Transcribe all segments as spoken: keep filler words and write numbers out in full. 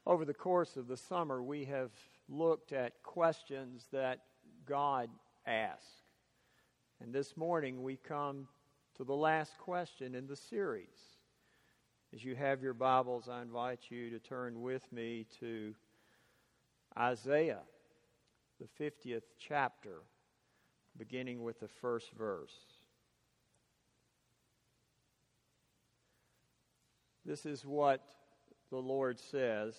Over the course of the summer, we have looked at questions that God asks. And this morning we come to the last question in the series. As you have your Bibles, I invite you to turn with me to Isaiah, the fiftieth chapter, beginning with the first verse. This is what the Lord says.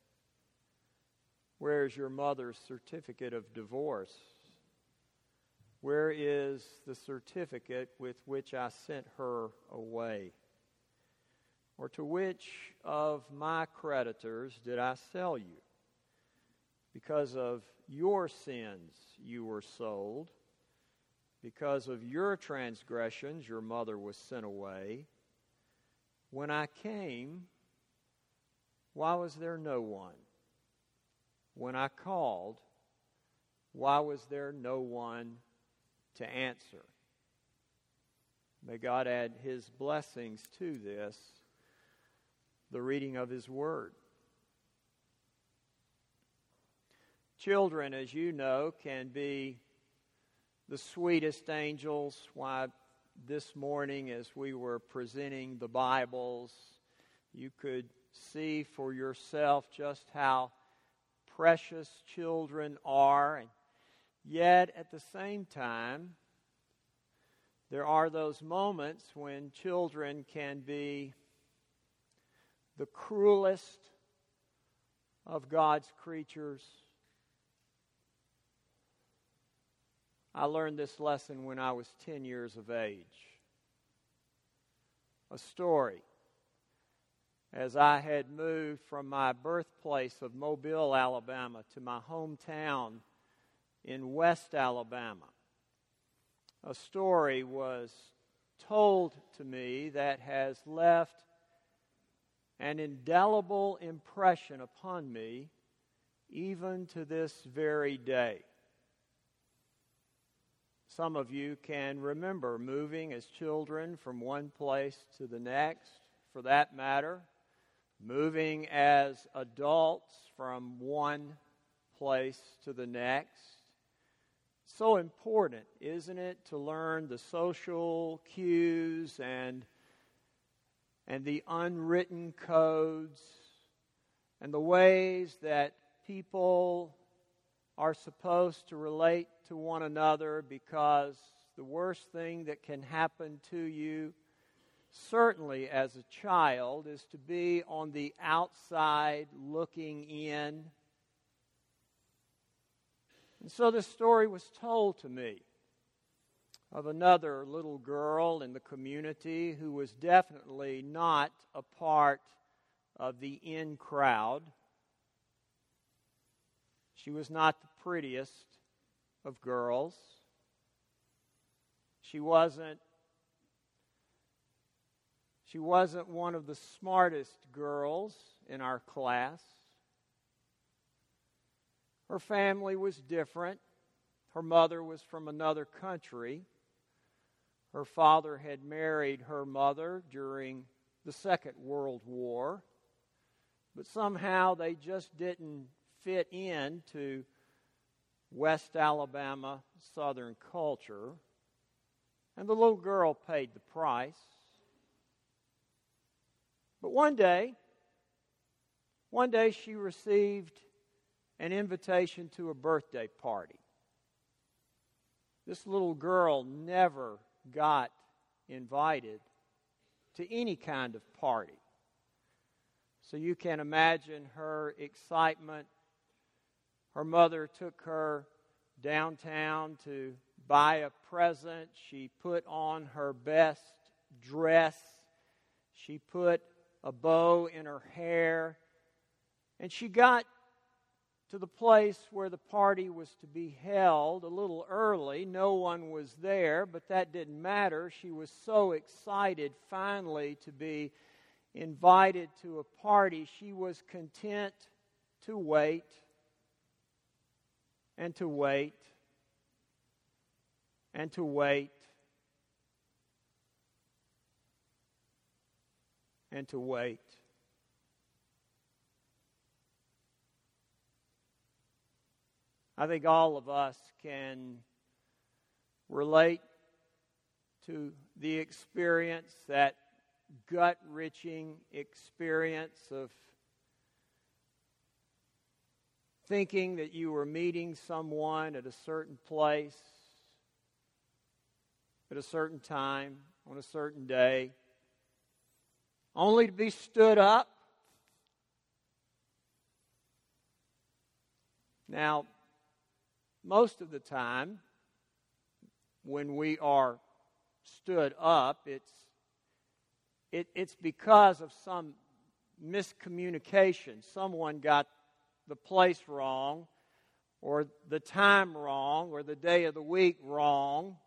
Where is your mother's certificate of divorce? Where is the certificate with which I sent her away? Or to which of my creditors did I sell you? Because of your sins you were sold. Because of your transgressions your mother was sent away. When I came, why was there no one? When I called, why was there no one to answer? May God add His blessings to this, the reading of His Word. Children, as you know, can be the sweetest angels. Why, this morning as we were presenting the Bibles, you could see for yourself just how precious children are, and yet at the same time there are those moments when children can be the cruelest of God's creatures. I learned this lesson when I was ten years of age. A story. As I had moved from my birthplace of Mobile, Alabama, to my hometown in West Alabama, a story was told to me that has left an indelible impression upon me even to this very day. Some of you can remember moving as children from one place to the next, for that matter, moving as adults from one place to the next. So important, isn't it, to learn the social cues and, and the unwritten codes and the ways that people are supposed to relate to one another, because the worst thing that can happen to you, certainly as a child, is to be on the outside looking in. And so this story was told to me of another little girl in the community who was definitely not a part of the in crowd. She was not the prettiest of girls. She wasn't She wasn't one of the smartest girls in our class. Her family was different. Her mother was from another country. Her father had married her mother during the Second World War, but somehow they just didn't fit into West Alabama Southern culture, and the little girl paid the price. But one day, one day she received an invitation to a birthday party. This little girl never got invited to any kind of party. So you can imagine her excitement. Her mother took her downtown to buy a present. She put on her best dress. She put a bow in her hair. And she got to the place where the party was to be held a little early. No one was there, but that didn't matter. She was so excited finally to be invited to a party. She was content to wait and to wait and to wait and to wait. I think all of us can relate to the experience, that gut-wrenching experience of thinking that you were meeting someone at a certain place, at a certain time, on a certain day, only to be stood up. Now, most of the time, when we are stood up, it's it, it's because of some miscommunication. Someone got the place wrong, or the time wrong, or the day of the week wrong.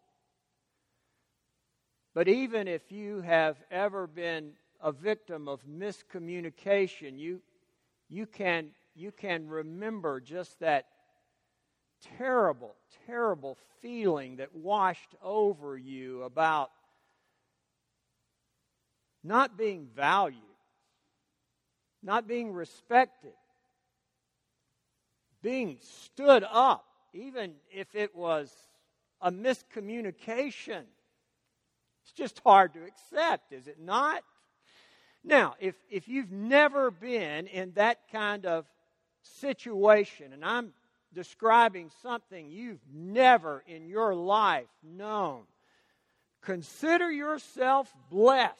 But even if you have ever been a victim of miscommunication, you you can you can remember just that terrible, terrible feeling that washed over you about not being valued, not being respected, being stood up, even if it was a miscommunication. It's just hard to accept, is it not? Now, if, if you've never been in that kind of situation, and I'm describing something you've never in your life known, consider yourself blessed.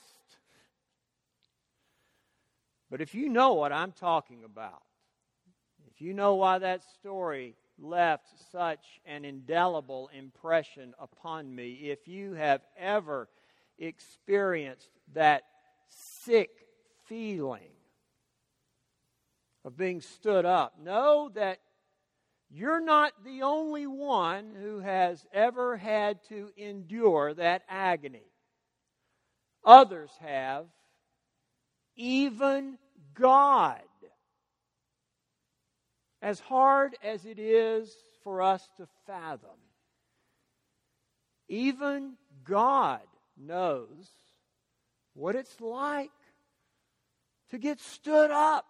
But if you know what I'm talking about, if you know why that story left such an indelible impression upon me, if you have ever experienced that sick feeling of being stood up, know that you're not the only one who has ever had to endure that agony. Others have, even God. As hard as it is for us to fathom, even God knows what it's like to get stood up.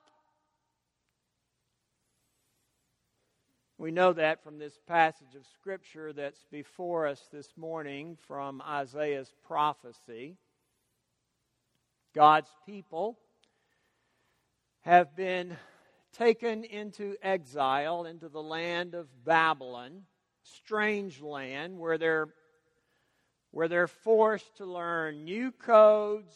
We know that from this passage of Scripture that's before us this morning from Isaiah's prophecy. God's people have been taken into exile into the land of Babylon, strange land where they're where they're forced to learn new codes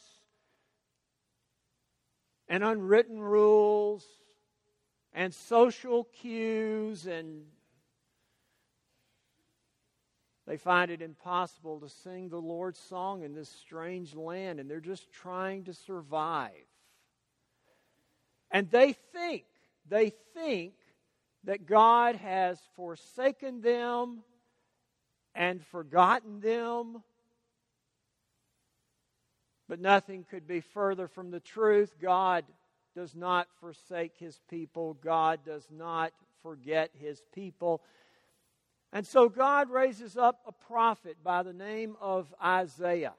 and unwritten rules and social cues, and they find it impossible to sing the Lord's song in this strange land, and they're just trying to survive. And they think, they think that God has forsaken them and forgotten them. But nothing could be further from the truth. God does not forsake His people. God does not forget His people. And so God raises up a prophet by the name of Isaiah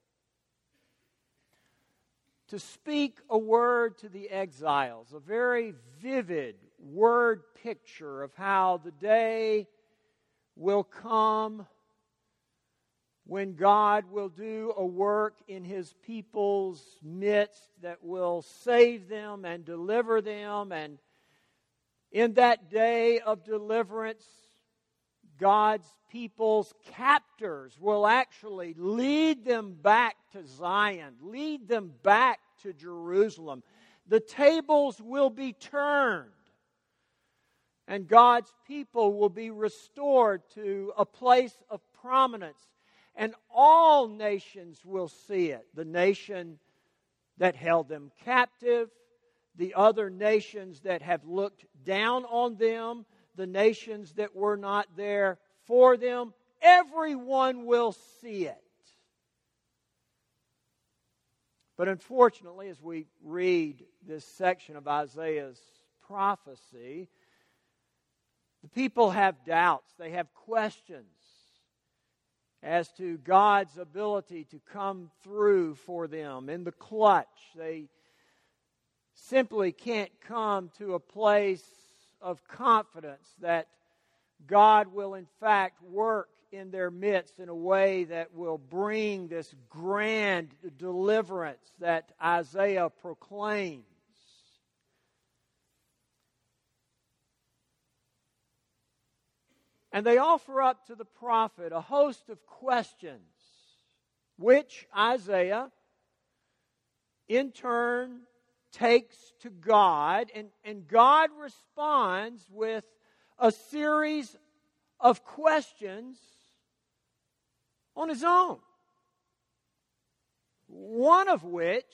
to speak a word to the exiles, a very vivid word picture of how the day will come when God will do a work in His people's midst that will save them and deliver them. And in that day of deliverance, God's people's captors will actually lead them back to Zion, lead them back to Jerusalem. The tables will be turned, and God's people will be restored to a place of prominence. And all nations will see it. The nation that held them captive, the other nations that have looked down on them, the nations that were not there for them, everyone will see it. But unfortunately, as we read this section of Isaiah's prophecy, the people have doubts, they have questions as to God's ability to come through for them in the clutch. They simply can't come to a place of confidence that God will in fact work in their midst in a way that will bring this grand deliverance that Isaiah proclaims. And they offer up to the prophet a host of questions, which Isaiah in turn takes to God, and, and God responds with a series of questions on His own. One of which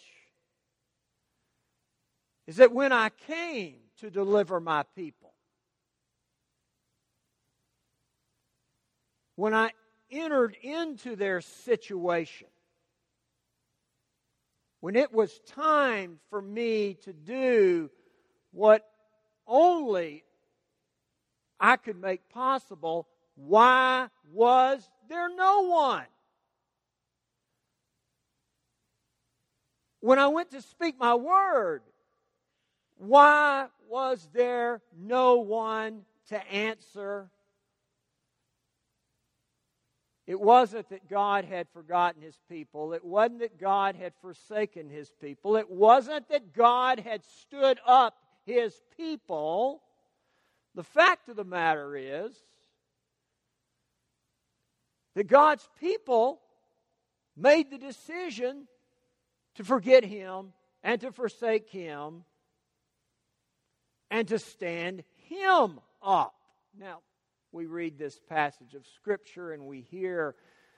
is that when I came to deliver my people, when I entered into their situation, when it was time for me to do what only I could make possible, why was there no one? When I went to speak my word, why was there no one to answer? It wasn't that God had forgotten His people. It wasn't that God had forsaken His people. It wasn't that God had stood up His people. The fact of the matter is that God's people made the decision to forget Him and to forsake Him and to stand Him up. Now, we read this passage of Scripture and we hear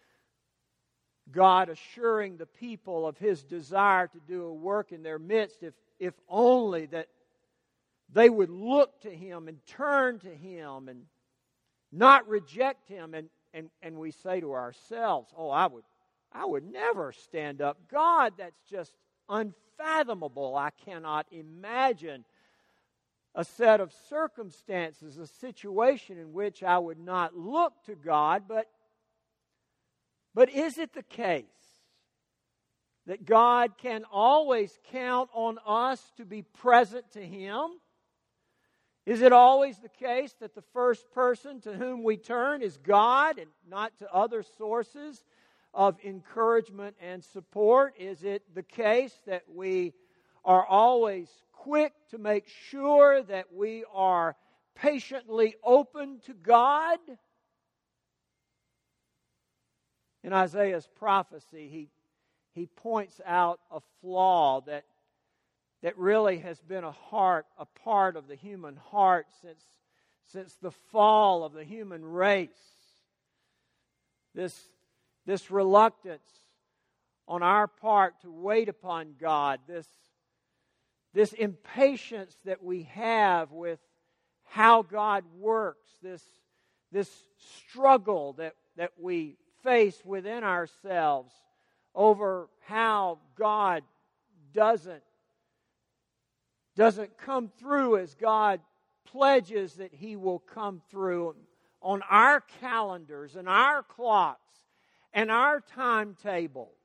God assuring the people of His desire to do a work in their midst if, if only that they would look to Him and turn to Him and not reject Him. And, and, and we say to ourselves, oh, I would, I would never stand up. God, that's just unfathomable. I cannot imagine a set of circumstances, a situation in which I would not look to God. But, but is it the case that God can always count on us to be present to Him? Is it always the case that the first person to whom we turn is God and not to other sources of encouragement and support? Is it the case that we are always quick to make sure that we are patiently open to God? In Isaiah's prophecy, he, he points out a flaw that, that really has been a heart, a part of the human heart since, since the fall of the human race. This, this reluctance on our part to wait upon God, this This impatience that we have with how God works, this, this struggle that, that we face within ourselves over how God doesn't, doesn't come through as God pledges that He will come through on our calendars and our clocks and our timetables.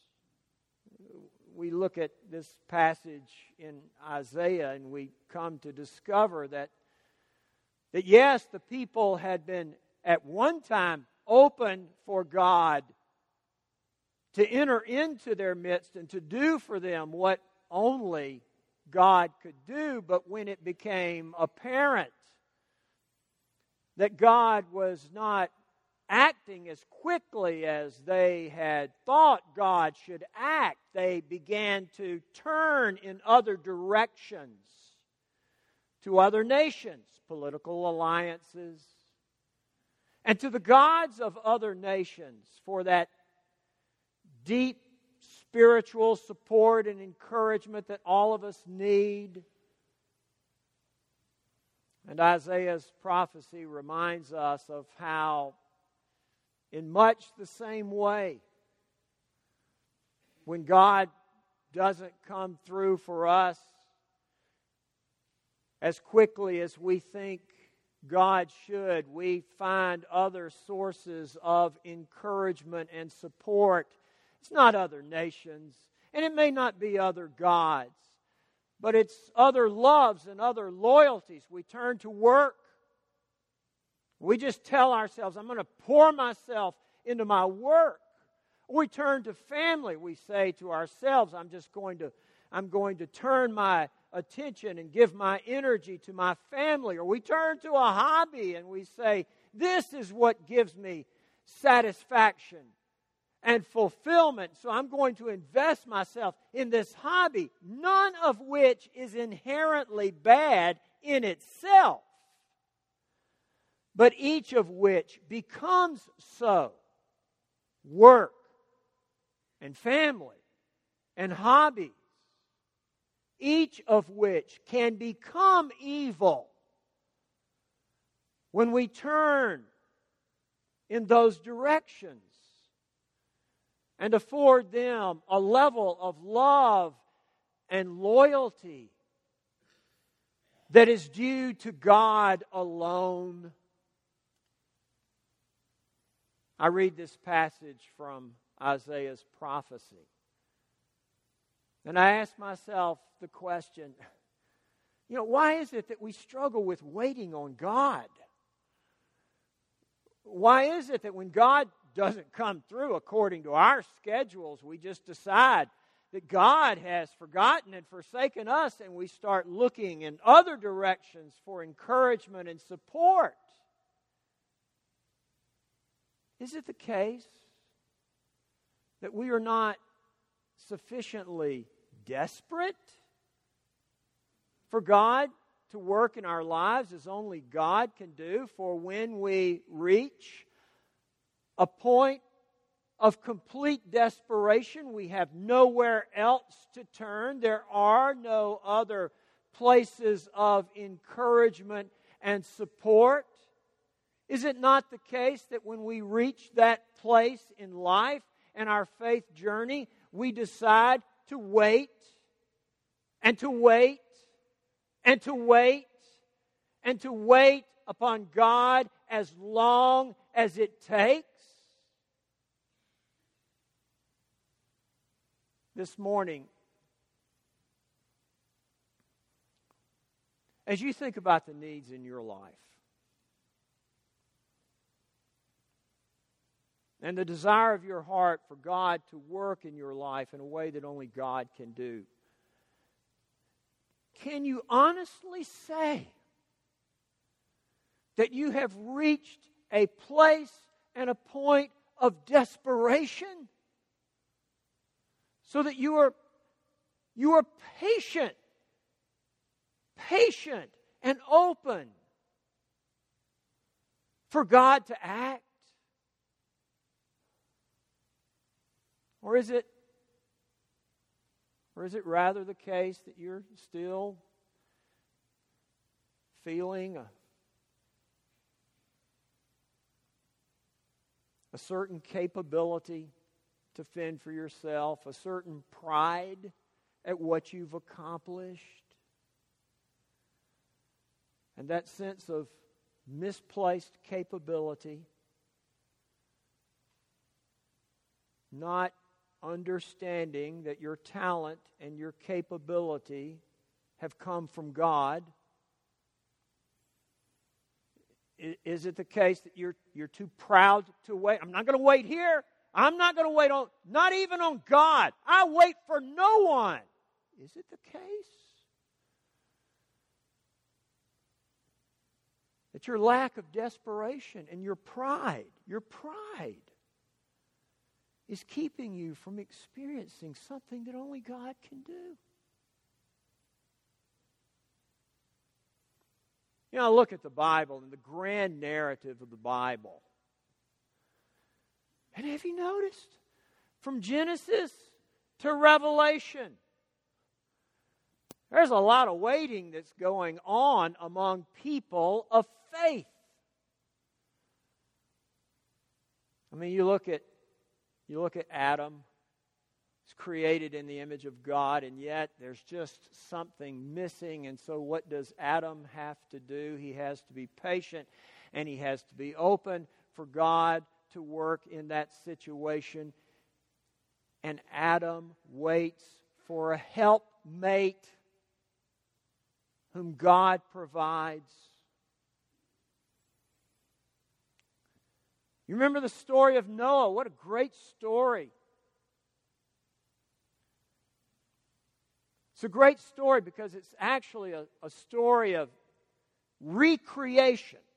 We look at this passage in Isaiah and we come to discover that, that yes, the people had been at one time open for God to enter into their midst and to do for them what only God could do, but when it became apparent that God was not acting as quickly as they had thought God should act, they began to turn in other directions, to other nations, political alliances, and to the gods of other nations for that deep spiritual support and encouragement that all of us need. And Isaiah's prophecy reminds us of how, in much the same way, when God doesn't come through for us as quickly as we think God should, we find other sources of encouragement and support. It's not other nations, and it may not be other gods, but it's other loves and other loyalties. We turn to work. We just tell ourselves, I'm going to pour myself into my work. We turn to family. We say to ourselves, I'm just going to, I'm going to turn my attention and give my energy to my family. Or we turn to a hobby and we say, this is what gives me satisfaction and fulfillment. So I'm going to invest myself in this hobby, none of which is inherently bad in itself, but each of which becomes so. Work and family and hobbies, each of which can become evil when we turn in those directions and afford them a level of love and loyalty that is due to God alone. I read this passage from Isaiah's prophecy, and I ask myself the question, you know, why is it that we struggle with waiting on God? Why is it that when God doesn't come through according to our schedules, we just decide that God has forgotten and forsaken us, and we start looking in other directions for encouragement and support? Is it the case that we are not sufficiently desperate for God to work in our lives as only God can do? For when we reach a point of complete desperation, we have nowhere else to turn. There are no other places of encouragement and support. Is it not the case that when we reach that place in life and our faith journey, we decide to wait and to wait and to wait and to wait upon God as long as it takes? This morning, as you think about the needs in your life and the desire of your heart for God to work in your life in a way that only God can do, can you honestly say that you have reached a place and a point of desperation so that you are, you are patient, patient and open for God to act? Or is it, or is it rather the case that you're still feeling a, a certain capability to fend for yourself, a certain pride at what you've accomplished, and that sense of misplaced capability, not understanding that your talent and your capability have come from God? Is it the case that you're you're too proud to wait? I'm not going to wait here. I'm not going to wait on, not even on God. I wait for no one. Is it the case that your lack of desperation and your pride, your pride is keeping you from experiencing something that only God can do? You know, I look at the Bible and the grand narrative of the Bible. And have you noticed? From Genesis to Revelation, there's a lot of waiting that's going on among people of faith. I mean, you look at you look at Adam. He's created in the image of God, and yet there's just something missing. And so what does Adam have to do? He has to be patient, and he has to be open for God to work in that situation. And Adam waits for a helpmate whom God provides. You remember the story of Noah? What a great story. It's a great story because it's actually a, a story of recreation.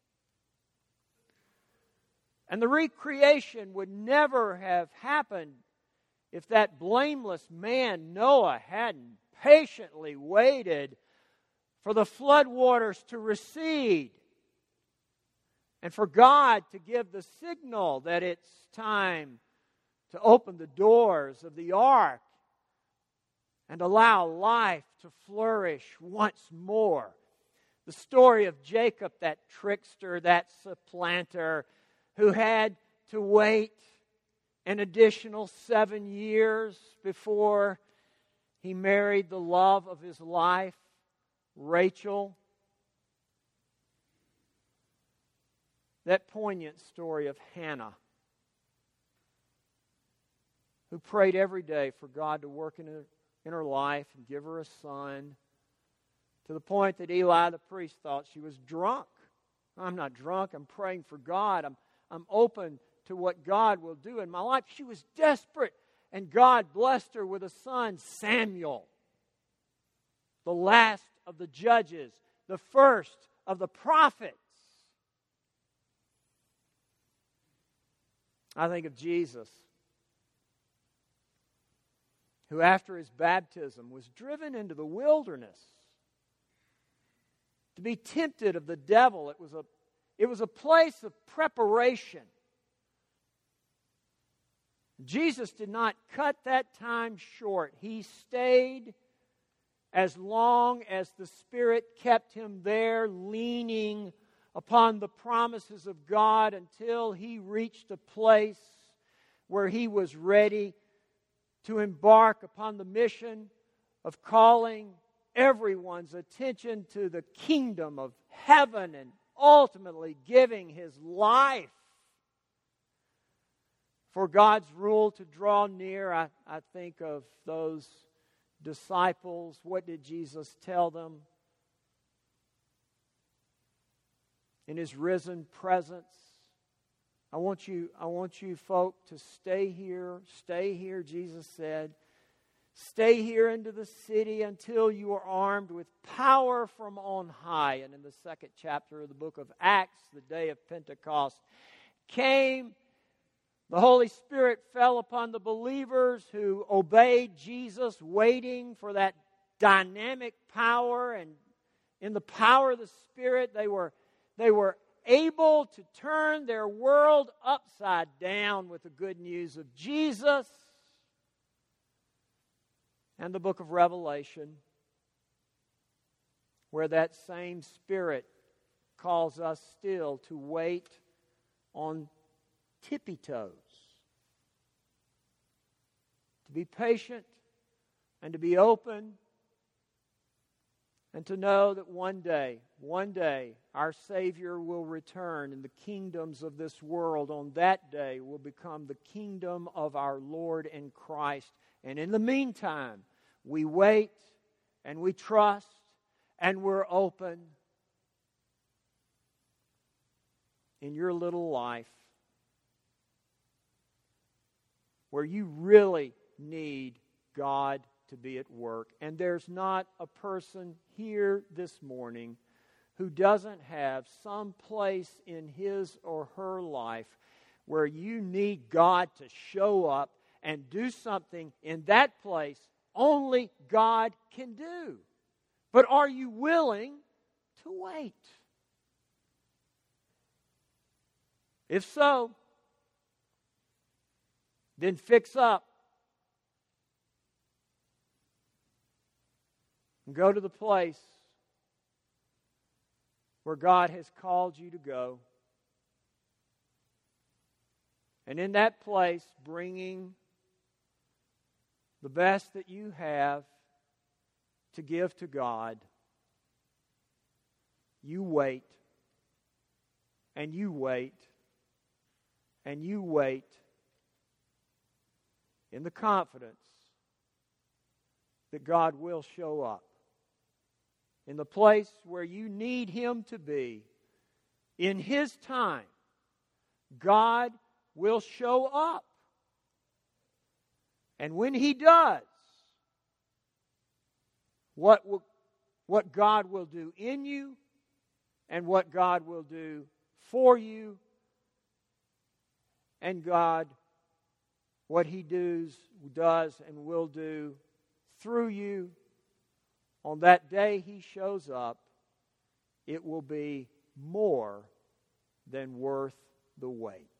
And the recreation would never have happened if that blameless man, Noah, hadn't patiently waited for the floodwaters to recede and for God to give the signal that it's time to open the doors of the ark and allow life to flourish once more. The story of Jacob, that trickster, that supplanter, who had to wait an additional seven years before he married the love of his life, Rachel. That poignant story of Hannah, who prayed every day for God to work in her, in her life and give her a son, to the point that Eli the priest thought she was drunk. I'm not drunk, I'm praying for God. I'm, I'm open to what God will do in my life. She was desperate, and God blessed her with a son, Samuel, the last of the judges, the first of the prophets. I think of Jesus, who after his baptism was driven into the wilderness to be tempted of the devil. It was a, it was a place of preparation. Jesus did not cut that time short. He stayed as long as the Spirit kept him there, leaning upon the promises of God until he reached a place where he was ready to embark upon the mission of calling everyone's attention to the kingdom of heaven and ultimately giving his life for God's rule to draw near. I, I think of those disciples. What did Jesus tell them in his risen presence? I want you, I want you folk to stay here. Stay here, Jesus said. Stay here into the city until you are armed with power from on high. And in the second chapter of the book of Acts, the day of Pentecost came. The Holy Spirit fell upon the believers who obeyed Jesus, waiting for that dynamic power. And in the power of the Spirit, they were, they were able to turn their world upside down with the good news of Jesus. And the book of Revelation, where that same Spirit calls us still to wait on tippy toes, to be patient and to be open, and to know that one day, one day, our Savior will return, and the kingdoms of this world on that day will become the kingdom of our Lord and Christ. And in the meantime, we wait and we trust and we're open. In your little life, where you really need God to be at work. And there's not a person here this morning who doesn't have some place in his or her life where you need God to show up and do something in that place only God can do. But are you willing to wait? If so, then fix up and go to the place where God has called you to go. And in that place, bringing the best that you have to give to God, you wait, and you wait, and you wait in the confidence that God will show up in the place where you need Him to be in His time, God will show up. And when He does, what will, what God will do in you and what God will do for you, and God, what He does, does and will do through you, on that day He shows up, it will be more than worth the wait.